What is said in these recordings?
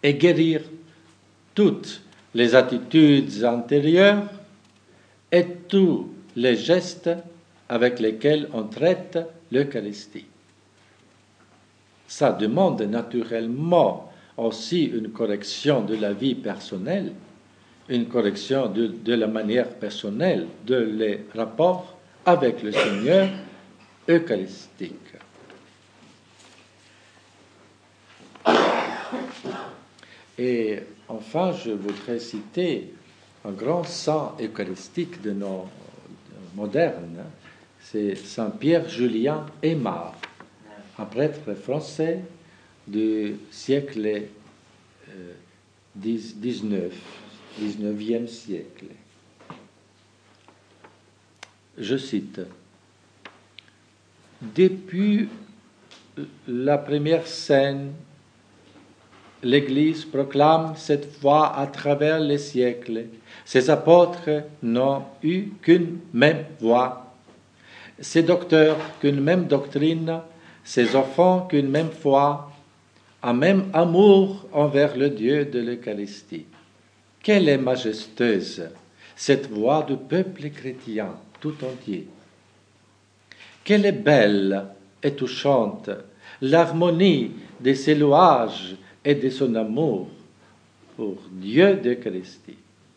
et guérir toutes les attitudes antérieures et tous les gestes avec lesquels on traite l'Eucharistie. Ça demande naturellement aussi une correction de la vie personnelle, une correction de la manière personnelle de les rapports avec le Seigneur eucharistique. Et enfin, je voudrais citer un grand saint eucharistique de nos modernes, c'est Saint Pierre Julien Aymar, un prêtre français du siècle 19e siècle. Je cite: depuis la première scène, l'Église proclame cette foi à travers les siècles. Ses apôtres n'ont eu qu'une même voix, ses docteurs qu'une même doctrine, ses enfants qu'une même foi, un même amour envers le Dieu de l'Eucharistie. Quelle est majestueuse cette voix du peuple chrétien tout entier. Quelle est belle et touchante l'harmonie de ses louages et de son amour pour Dieu d'Eucharistie.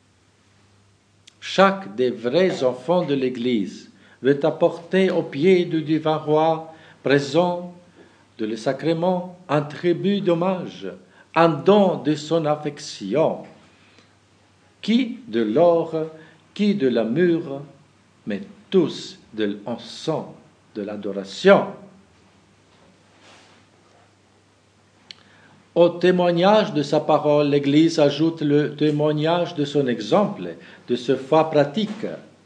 Chaque des vrais enfants de l'Église veut apporter au pied du divin roi présent de le sacrement un tribut d'hommage, un don de son affection, qui de l'or, qui de la myrrhe, mais tous de l'encens, de l'adoration. Au témoignage de sa parole, l'Église ajoute le témoignage de son exemple, de sa foi pratique.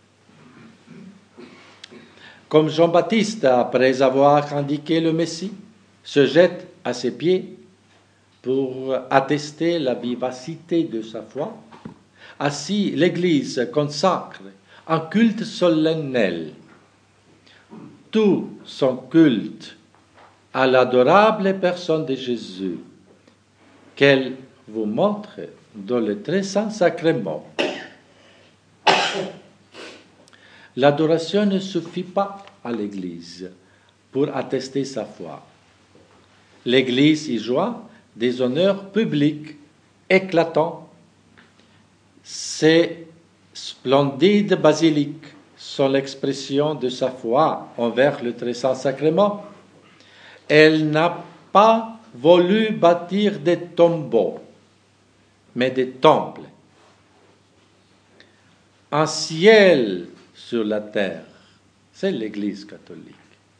Comme Jean-Baptiste, après avoir indiqué le Messie, se jette à ses pieds pour attester la vivacité de sa foi, ainsi l'Église consacre un culte solennel, tout son culte à l'adorable personne de Jésus, qu'elle vous montre dans le très saint sacrement. L'adoration ne suffit pas à l'Église pour attester sa foi. L'Église y joint des honneurs publics éclatants. Ces splendides basiliques sont l'expression de sa foi envers le très saint sacrement. Elle n'a pas voulu bâtir des tombeaux, mais des temples. Un ciel sur la terre, c'est l'Église catholique,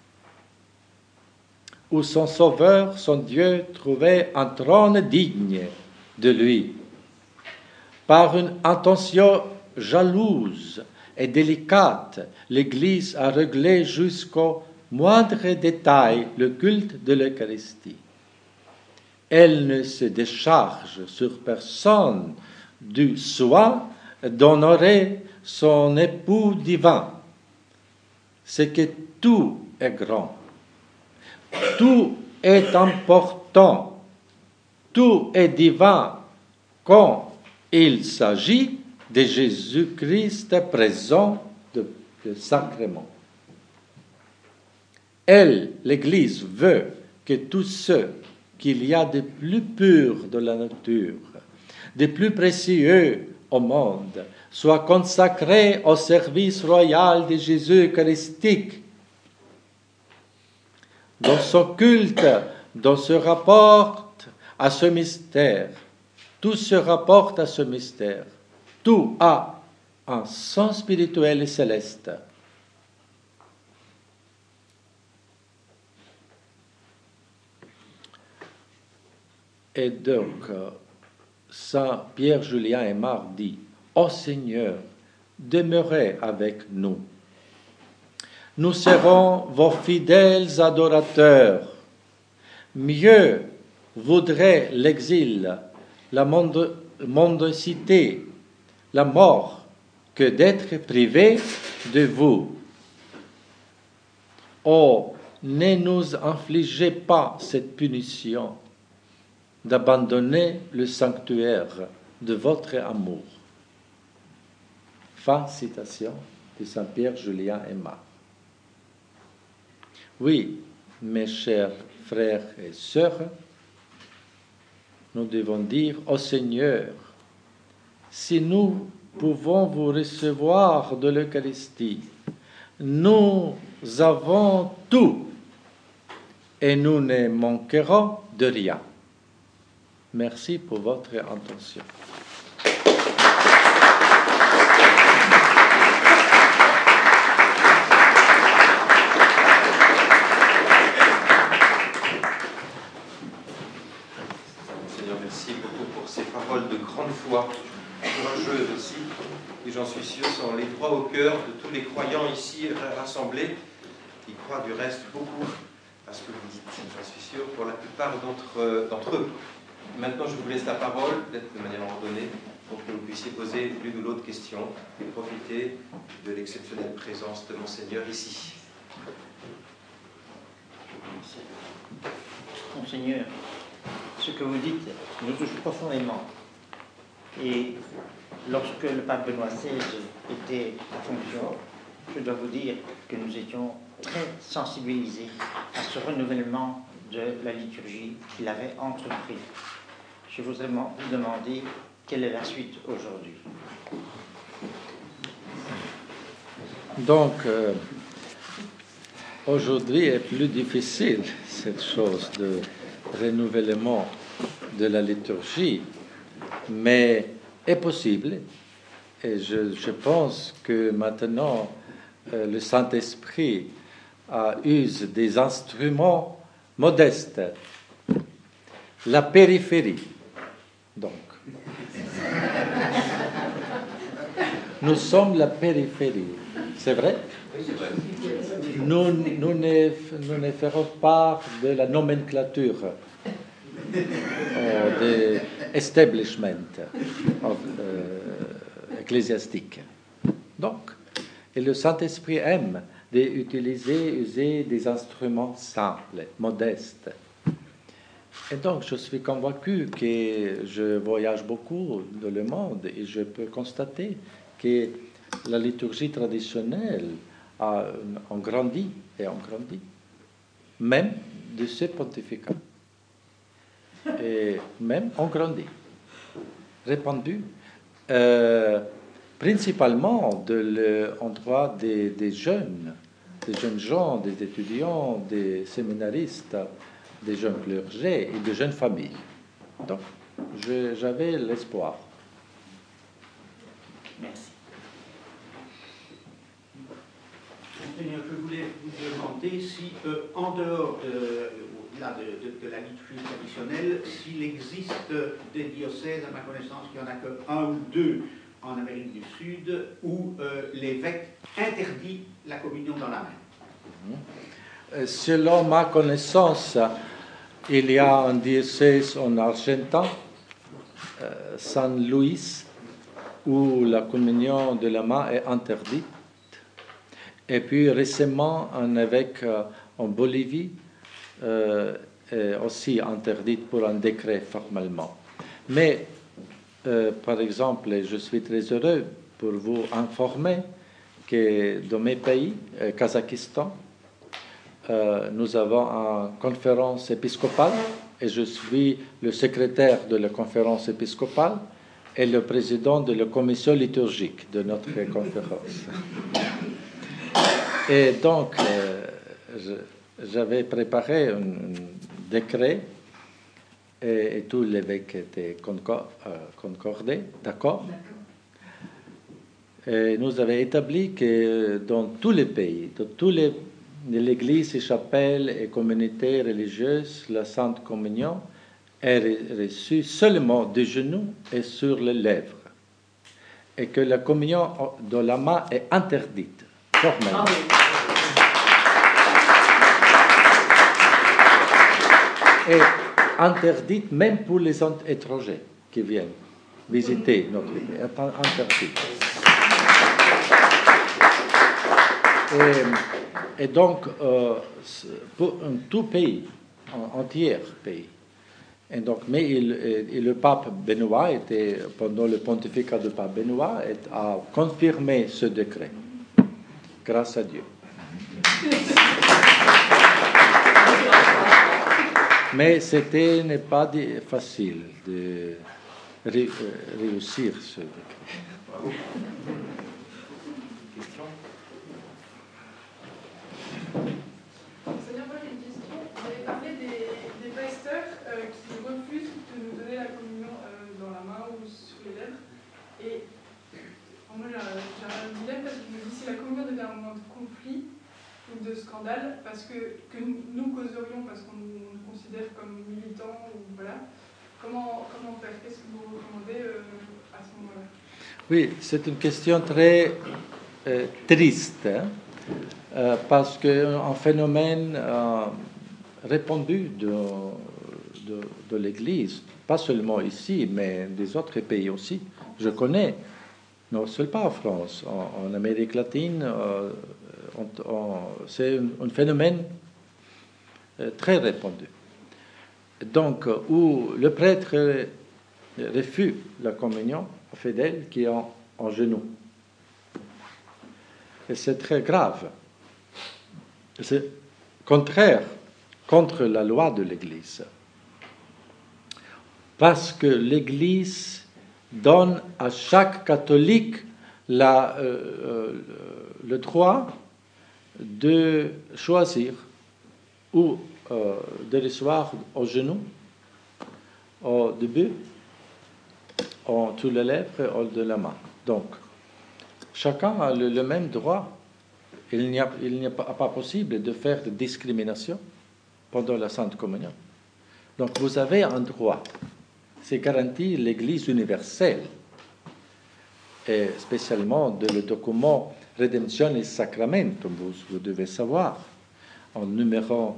où son Sauveur, son Dieu, trouvait un trône digne de lui. Par une intention jalouse et délicate, l'Église a réglé jusqu'au moindre détail le culte de l'Eucharistie. Elle ne se décharge sur personne du soin d'honorer son époux divin. C'est que tout est grand, tout est important, tout est divin quand il s'agit de Jésus-Christ présent de sacrement. Elle, l'Église, veut que tous ceux qu'il y a de plus pur de la nature, de plus précieux au monde, soient consacrés au service royal de Jésus eucharistique. Dans son culte, dans ce rapport à ce mystère, tout se rapporte à ce mystère. Tout a un sens spirituel et céleste. Et donc, Saint Pierre Julien Aymar dit: Ô Seigneur, demeurez avec nous. Nous serons vos fidèles adorateurs. Mieux vaudrait l'exil, la mendicité, la mort, que d'être privés de vous. Oh, ne nous infligez pas cette punition. d'abandonner le sanctuaire de votre amour. Fin citation de Saint-Pierre Julien Aymar. Oui, mes chers frères et sœurs, nous devons dire au Seigneur, si nous pouvons vous recevoir de l'Eucharistie, nous avons tout et nous ne manquerons de rien. Merci pour votre attention. Seigneur, merci beaucoup pour ces paroles de grande foi, courageuses aussi, qui j'en suis sûr sont les droits au cœur de tous les croyants ici rassemblés, qui croient du reste beaucoup à ce que vous dites, j'en suis sûr, pour la plupart d'entre eux. Maintenant, je vous laisse la parole, peut-être de manière ordonnée, pour que vous puissiez poser l'une ou l'autre question et profiter de l'exceptionnelle présence de Monseigneur ici. Monseigneur, ce que vous dites nous touche profondément. Et lorsque le pape Benoît XVI était en fonction, je dois vous dire que nous étions très sensibilisés à ce renouvellement de la liturgie qu'il avait entrepris. Je voudrais vous demander quelle est la suite aujourd'hui. Donc, aujourd'hui est plus difficile cette chose de renouvellement de la liturgie, mais est possible. Et je pense que maintenant, le Saint-Esprit use des instruments modestes. La périphérie, donc. Nous sommes la périphérie, c'est vrai? Oui, c'est vrai. Nous ne ferons pas de la nomenclature de establishment ecclésiastique. Donc, et le Saint-Esprit aime user des instruments simples, modestes. Et donc, je suis convaincu que je voyage beaucoup dans le monde et je peux constater que la liturgie traditionnelle a grandi et a grandi, même de ce pontificat. Et même en grandi, répandu, principalement de l'endroit des jeunes gens, des étudiants, des séminaristes, des jeunes clergés et de jeunes familles. Donc, j'avais l'espoir. Merci. Seigneur, je voulais vous demander si, en dehors de la liturgie traditionnelle, s'il existe des diocèses, à ma connaissance, qu'il n'y en a qu'un ou deux en Amérique du Sud, où l'évêque interdit la communion dans la main. Selon ma connaissance, il y a un diocèse en Argentin, San Luis, où la communion de la main est interdite. Et puis récemment, un évêque en Bolivie est aussi interdite pour un décret formellement. Mais, par exemple, je suis très heureux pour vous informer que dans mes pays, Kazakhstan, nous avons une conférence épiscopale et je suis le secrétaire de la conférence épiscopale et le président de la commission liturgique de notre conférence. Et donc, j'avais préparé un décret et tous les évêques étaient concordés, d'accord. Et nous avons établi que dans tous les pays, dans tous l'église et chapelles et communautés religieuses, la Sainte Communion est reçue seulement de genoux et sur les lèvres. Et que la communion de la main est interdite, formellement. Et interdite même pour les étrangers qui viennent visiter notre pays. Interdite. Et donc, pour un tout pays, un entier pays, Et donc, et le pape Benoît était, pendant le pontificat du pape Benoît, a confirmé ce décret. Grâce à Dieu. Mais n'est pas facile de réussir ce décret. Bravo. Question? Seigneur, moi j'ai une question. Vous avez parlé des pasteurs qui refusent de nous donner la communion dans la main ou sur les lèvres. Et moi j'ai un dilemme parce que je me dis si la communion devient un moment de conflit ou de scandale, parce que nous causerions parce qu'on nous considère comme militants, ou voilà. Comment faire? Qu'est-ce que vous recommandez à ce moment-là? Oui, c'est une question très triste, hein, parce qu'un phénomène répandu de l'Église, pas seulement ici, mais des autres pays aussi. Je connais, non seulement en France, en Amérique latine, c'est un phénomène très répandu. Donc, où le prêtre refuse la communion aux fidèles qui sont en genoux. Et c'est très grave. C'est contre la loi de l'Église. Parce que l'Église donne à chaque catholique le droit de choisir ou de recevoir au genou, au début, entre les lèvres ou de la main. Donc, chacun a le même droit. Il n'y a pas possible de faire de discrimination pendant la Sainte Communion. Donc, vous avez un droit. C'est garanti l'Église universelle, et spécialement de le document Redemptionis Sacramentum, vous devez savoir, en numéro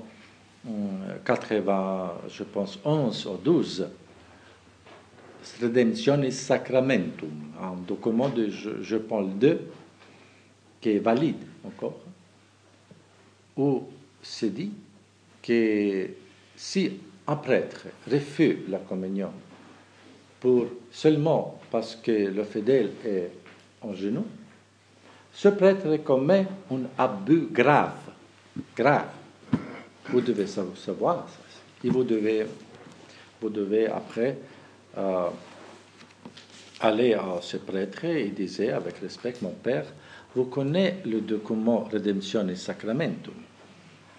80, je pense 11 ou 12, Redemptionis Sacramentum, un document de Jean-Paul II qui est valide encore, où c'est dit que si un prêtre refuse la communion seulement parce que le fidèle est en genoux, ce prêtre commet un abus grave. Vous devez savoir ça. Et vous devez après aller à ce prêtre et dire avec respect, mon père, vous connaissez le document Redemptionis Sacramentum.